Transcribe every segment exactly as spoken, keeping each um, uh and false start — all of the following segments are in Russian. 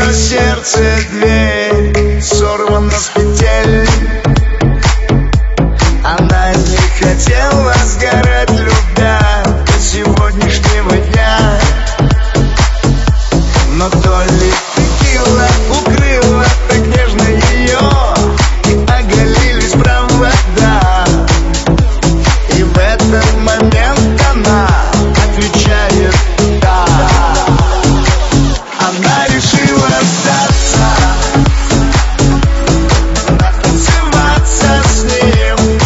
ее сердце дверь сорвана с петель. Она не хотела сгорать, любя до сегодняшнего дня. Но то ли текила укрыла так нежно ее, и оголились провода. И в этот момент она отвечает «да». Она решила остаться, танцеваться с ним,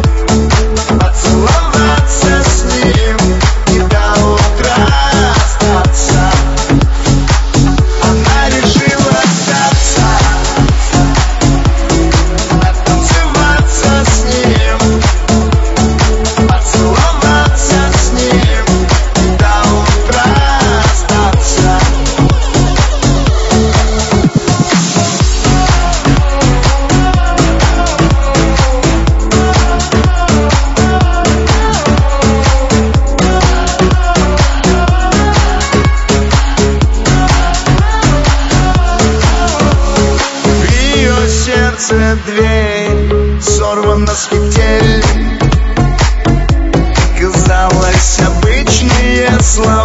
поцеловаться с ним и до утра остаться. Она решила остаться, танцеваться с ним, поцеловаться с ним и до утра остаться. В ее сердце дверь сорвана с петель. Казалось, обычные слова